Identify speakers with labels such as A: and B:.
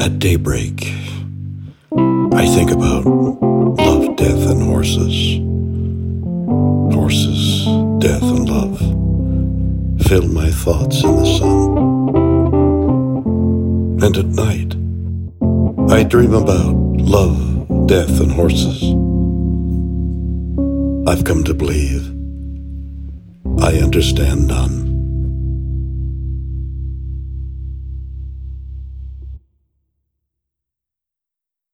A: At daybreak, I think about love, death, and horses. Horses, death, and love fill my thoughts in the sun. And at night, I dream about love, death, and horses. I've come to believe I understand none.